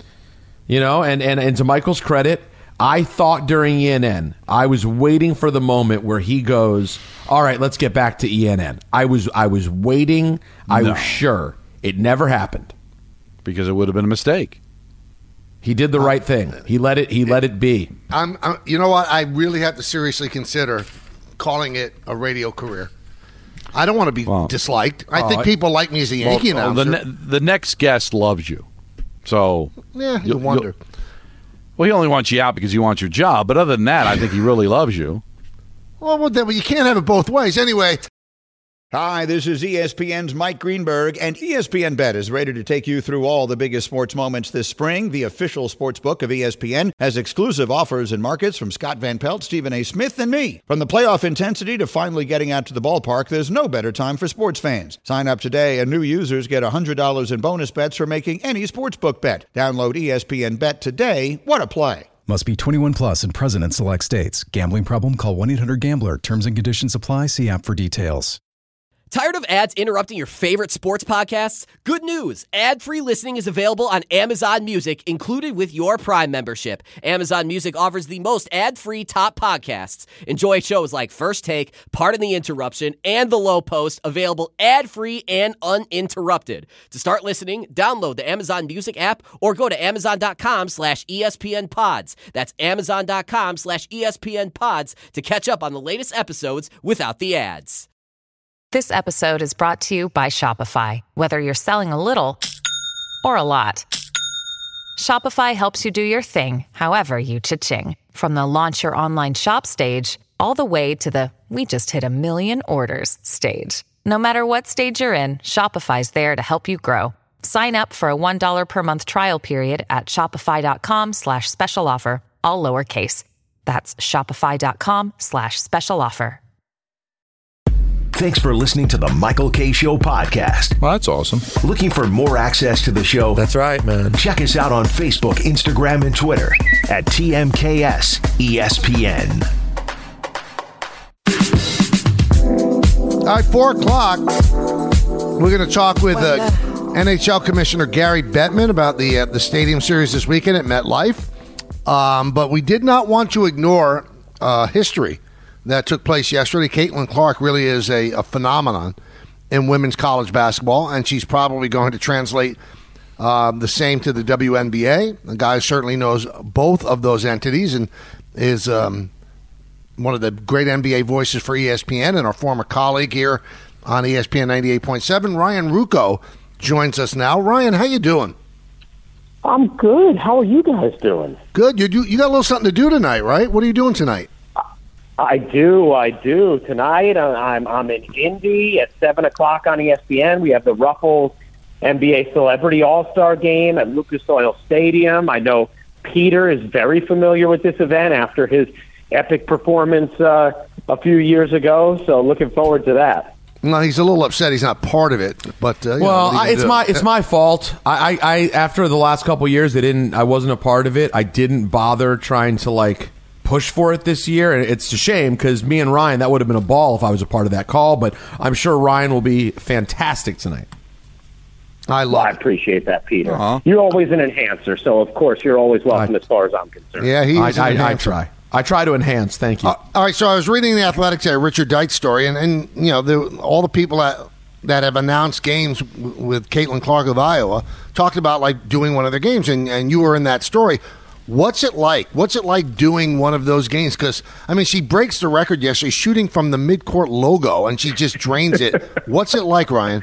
and to Michael's credit, I thought during ENN, I was waiting for the moment where he goes, all right, let's get back to ENN. I was waiting. I was sure. It never happened. Because it would have been a mistake. He did the right thing. He let it be. You know what? I really have to seriously consider calling it a radio career. I don't want to be disliked. I think people like me as a Yankee announcer. The next guest loves you. So yeah, you wonder. Well, he only wants you out because he wants your job. But other than that, I think he really loves you. Well, you can't have it both ways. Anyway. Hi, this is ESPN's Mike Greenberg, and ESPN Bet is ready to take you through all the biggest sports moments this spring. The official sports book of ESPN has exclusive offers and markets from Scott Van Pelt, Stephen A. Smith, and me. From the playoff intensity to finally getting out to the ballpark, there's no better time for sports fans. Sign up today, and new users get $100 in bonus bets for making any sportsbook bet. Download ESPN Bet today. What a play. Must be 21 plus and present in select states. Gambling problem? Call 1-800-GAMBLER. Terms and conditions apply. See app for details. Tired of ads interrupting your favorite sports podcasts? Good news. Ad-free listening is available on Amazon Music, included with your Prime membership. Amazon Music offers the most ad-free top podcasts. Enjoy shows like First Take, Pardon the Interruption, and The Low Post, available ad-free and uninterrupted. To start listening, download the Amazon Music app or go to amazon.com/ESPN Pods. That's amazon.com/ESPN Pods to catch up on the latest episodes without the ads. This episode is brought to you by Shopify. Whether you're selling a little or a lot, Shopify helps you do your thing, however you cha-ching. From the launch your online shop stage, all the way to the we just hit 1 million orders stage. No matter what stage you're in, Shopify's there to help you grow. Sign up for a $1 per month trial period at shopify.com/special offer, all lowercase. That's shopify.com/special offer. Thanks for listening to the Michael Kay Show podcast. Well, that's awesome. Looking for more access to the show? That's right, man. Check us out on Facebook, Instagram, and Twitter at TMKS ESPN. All right, 4 o'clock. We're going to talk with NHL Commissioner Gary Bettman about the Stadium Series this weekend at MetLife. But we did not want to ignore history that took place yesterday. Caitlin Clark really is a phenomenon in women's college basketball, and she's probably going to translate the same to the WNBA. The guy certainly knows both of those entities and is one of the great NBA voices for ESPN, and our former colleague here on ESPN 98.7, Ryan Ruocco, joins us now. Ryan, how you doing? I'm good. How are you guys doing? Good. You got a little something to do tonight, right? What are you doing tonight? I do. Tonight, I'm in Indy at 7 o'clock on ESPN. We have the Ruffles NBA Celebrity All-Star Game at Lucas Oil Stadium. I know Peter is very familiar with this event after his epic performance a few years ago, so looking forward to that. No, he's a little upset he's not part of it, but it's my fault. I after the last couple of years, I wasn't a part of it. I didn't bother trying to push for it this year, and it's a shame because me and Ryan, that would have been a ball if I was a part of that call. But I'm sure Ryan will be fantastic tonight. I appreciate that, Peter. You're always an enhancer, so of course you're always welcome as far as I'm concerned. Yeah, I try to enhance. Thank you. All right, so I was reading the Athletic today, Richard Deitch story, and all the people that have announced games with Caitlin Clark of Iowa talked about doing one of their games, and you were in that story. What's it like? What's it like doing one of those games? Because, she breaks the record yesterday shooting from the midcourt logo, and she just drains it. What's it like, Ryan?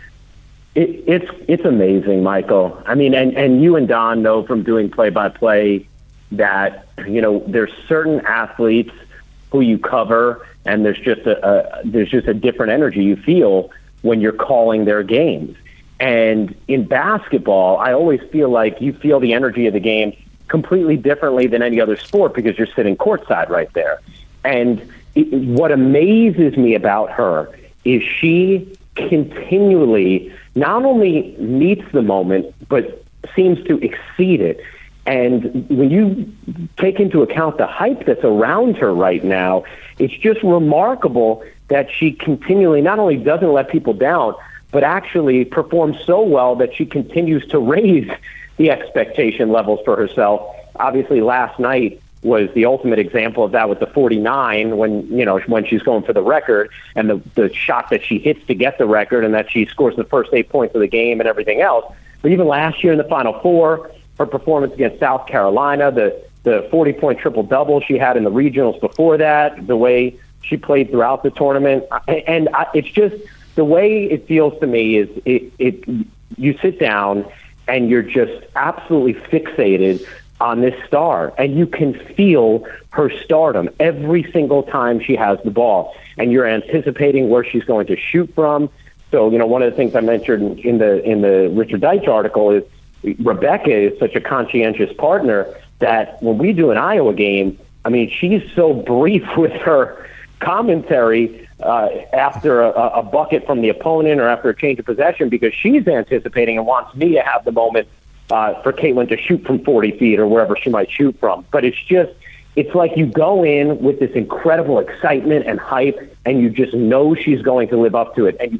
It's amazing, Michael. And you and Don know from doing play-by-play that, there's certain athletes who you cover, and there's just a different energy you feel when you're calling their games. And in basketball, I always feel like you feel the energy of the game completely differently than any other sport because you're sitting courtside right there. And what amazes me about her is she continually not only meets the moment, but seems to exceed it. And when you take into account the hype that's around her right now, it's just remarkable that she continually not only doesn't let people down, but actually performs so well that she continues to raise the expectation levels for herself. Obviously, last night was the ultimate example of that with the 49 when she's going for the record and the shot that she hits to get the record and that she scores the first 8 points of the game and everything else. But even last year in the Final Four, her performance against South Carolina, the 40-point triple-double she had in the regionals before that, the way she played throughout the tournament. It's just the way it feels to me is you sit down and you're just absolutely fixated on this star, and you can feel her stardom every single time she has the ball, and you're anticipating where she's going to shoot from. So, one of the things I mentioned in the Richard Deitch article is Rebecca is such a conscientious partner that when we do an Iowa game, she's so brief with her commentary after a bucket from the opponent or after a change of possession because she's anticipating and wants me to have the moment for Caitlin to shoot from 40 feet or wherever she might shoot from. But it's like you go in with this incredible excitement and hype, and you just know she's going to live up to it. And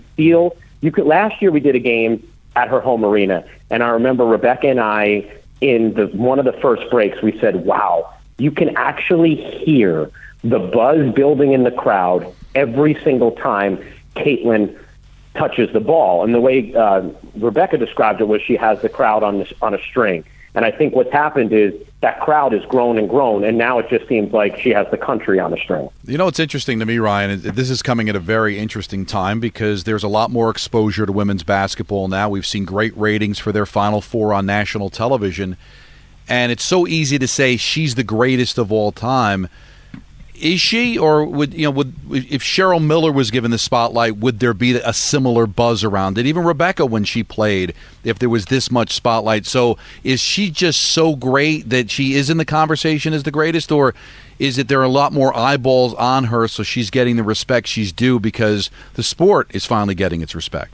last year we did a game at her home arena, and I remember Rebecca and I, in one of the first breaks, we said, wow, you can actually hear the buzz building in the crowd every single time Caitlin touches the ball. And the way Rebecca described it was she has the crowd on a string. And I think what's happened is that crowd has grown and grown, and now it just seems like she has the country on a string. What's interesting to me, Ryan, this is coming at a very interesting time because there's a lot more exposure to women's basketball now. We've seen great ratings for their Final Four on national television, and it's so easy to say she's the greatest of all time. Is she, or would if Cheryl Miller was given the spotlight, would there be a similar buzz around it? Even Rebecca, when she played, if there was this much spotlight. So is she just so great that she is in the conversation as the greatest, or is it there are a lot more eyeballs on her, so she's getting the respect she's due because the sport is finally getting its respect?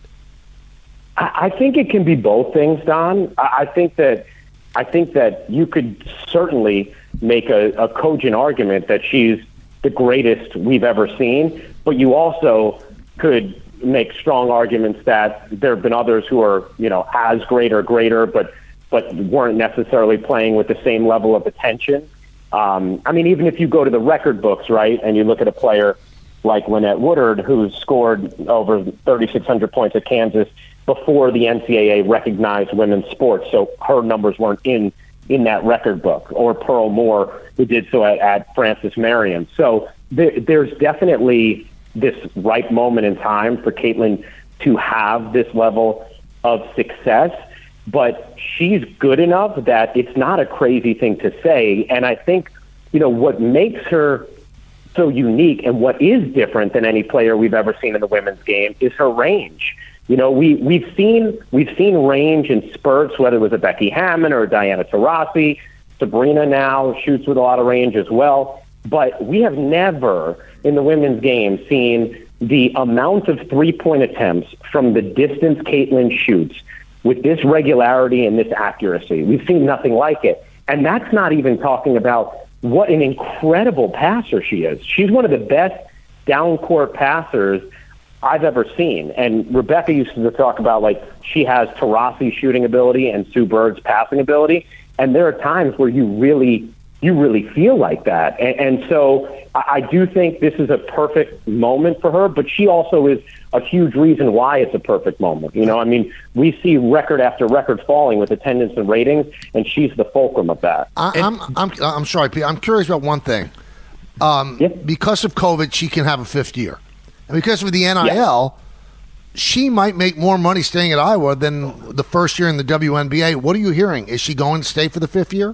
I think it can be both things, Don. I think that you could certainly make a cogent argument that she's the greatest we've ever seen, but you also could make strong arguments that there have been others who are, as great or greater, but weren't necessarily playing with the same level of attention. Even if you go to the record books, right, and you look at a player like Lynette Woodard, who scored over 3,600 points at Kansas before the NCAA recognized women's sports, so her numbers weren't in that record book, or Pearl Moore, who did so at Francis Marion. So there's definitely this right moment in time for Caitlin to have this level of success, but she's good enough that it's not a crazy thing to say. And I think, what makes her so unique and what is different than any player we've ever seen in the women's game is her range. We've seen range in spurts, whether it was a Becky Hammon or a Diana Taurasi. Sabrina now shoots with a lot of range as well. But we have never in the women's game seen the amount of three-point attempts from the distance Caitlin shoots with this regularity and this accuracy. We've seen nothing like it. And that's not even talking about what an incredible passer she is. She's one of the best down-court passers I've ever seen. And Rebecca used to talk about, she has Taurasi's shooting ability and Sue Bird's passing ability. And there are times where you really feel like that. And so I do think this is a perfect moment for her, but she also is a huge reason why it's a perfect moment. We see record after record falling with attendance and ratings, and she's the fulcrum of that. I'm sorry, Pete. I'm curious about one thing. Because of COVID, she can have a fifth year. And because of the NIL, she might make more money staying at Iowa than the first year in the WNBA. What are you hearing? Is she going to stay for the fifth year?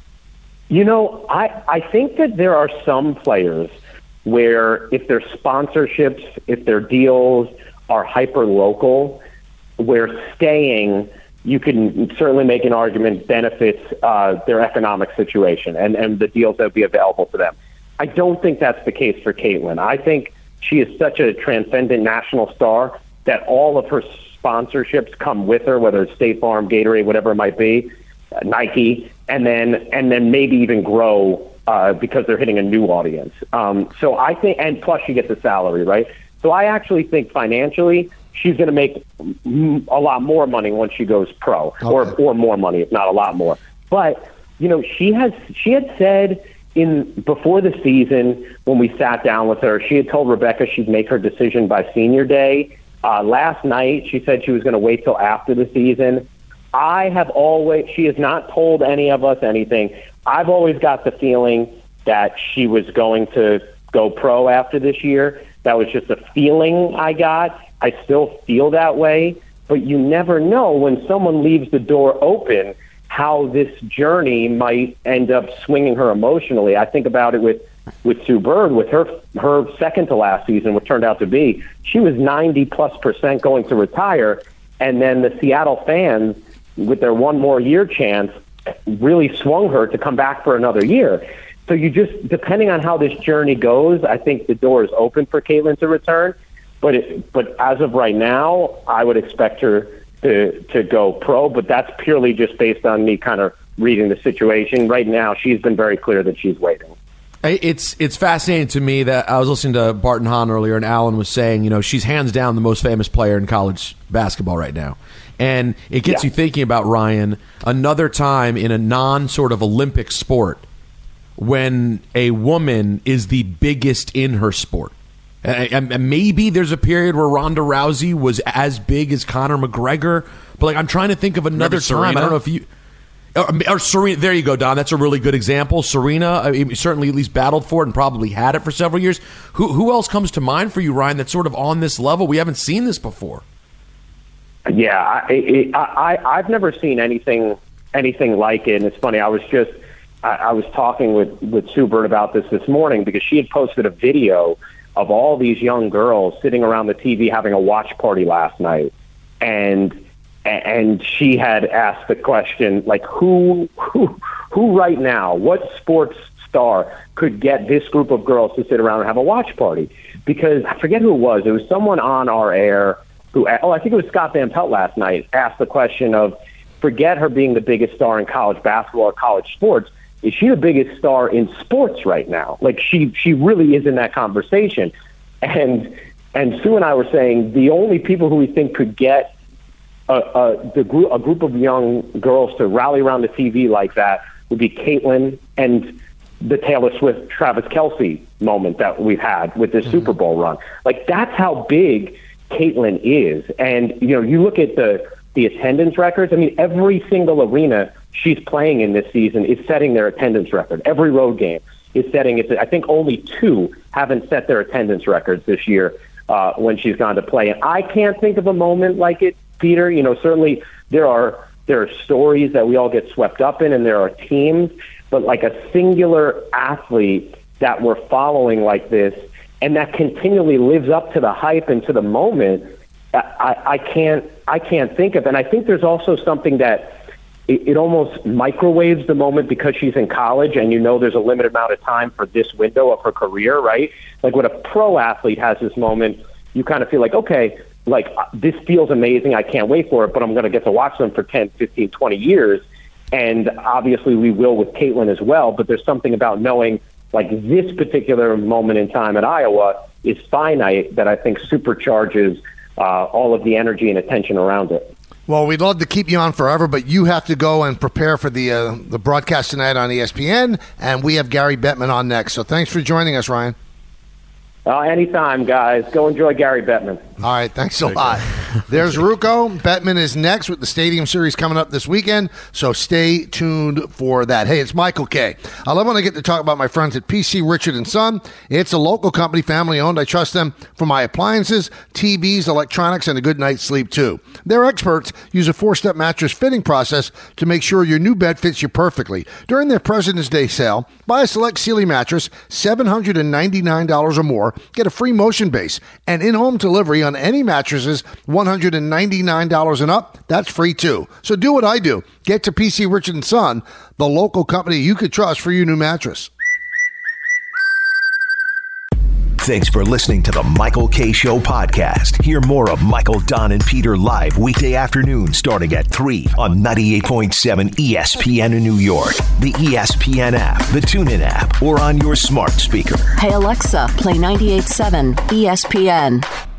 I think that there are some players where if their sponsorships, if their deals are hyper-local, where staying, you can certainly make an argument, benefits their economic situation and the deals that would be available to them. I don't think that's the case for Caitlin. I think she is such a transcendent national star that all of her sponsorships come with her, whether it's State Farm, Gatorade, whatever it might be, Nike, and then maybe even grow because they're hitting a new audience. So I think, and plus she gets a salary, right? So I actually think financially she's going to make a lot more money once she goes pro, or more money, if not a lot more. But she had said before the season when we sat down with her, she had told Rebecca she'd make her decision by senior day. Last night she said she was going to wait till after the season. She has not told any of us anything. I've always got the feeling that she was going to go pro after this year. That was just a feeling I got. I still feel that way, but you never know when someone leaves the door open how this journey might end up swinging her emotionally. I think about it with Sue Bird, with her second to last season, what turned out to be, she was 90+% going to retire, and then the Seattle fans, with their one more year chance, really swung her to come back for another year. So you just, depending on how this journey goes, I think the door is open for Caitlin to return. But as of right now, I would expect her to go pro, but that's purely just based on me kind of reading the situation. Right now, she's been very clear that she's waiting. It's fascinating to me that I was listening to Barton Hahn earlier, and Alan was saying, she's hands down the most famous player in college basketball right now. And it gets you thinking about, Ryan, another time in a non-sort of Olympic sport when a woman is the biggest in her sport. And maybe there's a period where Ronda Rousey was as big as Conor McGregor, but I'm trying to think of another time. I don't know if you or Serena. There you go, Don. That's a really good example. Serena certainly at least battled for it and probably had it for several years. Who else comes to mind for you, Ryan? That's sort of on this level. We haven't seen this before. Yeah, I've never seen anything like it. And it's funny. I I was talking with Sue Bird about this morning because she had posted a video of all these young girls sitting around the TV having a watch party last night. And she had asked the question, like, who right now, what sports star could get this group of girls to sit around and have a watch party? Because I forget who it was. It was someone on our air who, I think it was Scott Van Pelt last night, asked the question of, forget her being the biggest star in college basketball or college sports. Is she the biggest star in sports right now? Like, she really is in that conversation. And Sue and I were saying the only people who we think could get a group of young girls to rally around the TV like that would be Caitlin and the Taylor Swift, Travis Kelce moment that we've had with this Super Bowl run. Like, that's how big Caitlin is. And, you look at the attendance records. I mean, every single arena she's playing in this season is setting their attendance record. Every road game is setting it. I think only 2 haven't set their attendance records this year when she's gone to play. And I can't think of a moment like it, Peter. Certainly there are stories that we all get swept up in, and there are teams, but like a singular athlete that we're following like this and that continually lives up to the hype and to the moment, I can't think of. And I think there's also something that it almost microwaves the moment because she's in college and there's a limited amount of time for this window of her career, right? Like when a pro athlete has this moment, you kind of feel like, okay, like this feels amazing. I can't wait for it, but I'm going to get to watch them for 10, 15, 20 years. And obviously we will with Caitlin as well, but there's something about knowing like this particular moment in time at Iowa is finite that I think supercharges all of the energy and attention around it. Well, we'd love to keep you on forever, but you have to go and prepare for the broadcast tonight on ESPN, and we have Gary Bettman on next. So thanks for joining us, Ryan. Anytime, guys. Go enjoy Gary Bettman. All right, thanks a lot. There's Ruocco. Bettman is next with the Stadium Series coming up this weekend, so stay tuned for that. Hey, it's Michael K. I love when I get to talk about my friends at PC Richard & Son. It's a local company, family-owned. I trust them for my appliances, TVs, electronics, and a good night's sleep, too. Their experts use a 4-step mattress fitting process to make sure your new bed fits you perfectly. During their President's Day sale, buy a select Sealy mattress, $799 or more, get a free motion base, and in-home delivery on any mattresses, $199 and up. That's free too. So do what I do. Get to PC Richard & Son, the local company you could trust for your new mattress. Thanks for listening to the Michael K. Show podcast. Hear more of Michael, Don, and Peter live weekday afternoon starting at 3 on 98.7 ESPN in New York, the ESPN app, the TuneIn app, or on your smart speaker. Hey, Alexa, play 98.7 ESPN.